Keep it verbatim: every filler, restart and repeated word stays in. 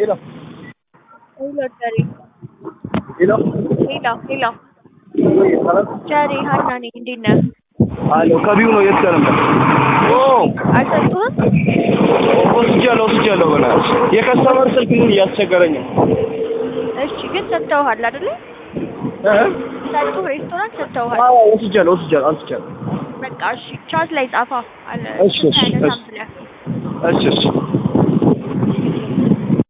Hello. Hello, Jerry. Hello. Hello, hello. Hello. Jerry, Hannah ni hindi na. Hello. ከቢው ነው የተሰረመ ኦ አልሰጡህም? ወስጃለሁ ወስጃለሁ በላሽ የከስተመር ስልክ ምን እያስቸገረኝ ነው። እሺ ግን ሰጥተውሃል አይደለ? እ ሰጡ ሬስቶራንት ሰጥተውሃል? አዎ ወስጃለሁ ወስጃለሁ አንስቻለሁ። በቃ እሺ ቻት ላይ ጻፋ አለ እሺ እሺ እሺ እሺ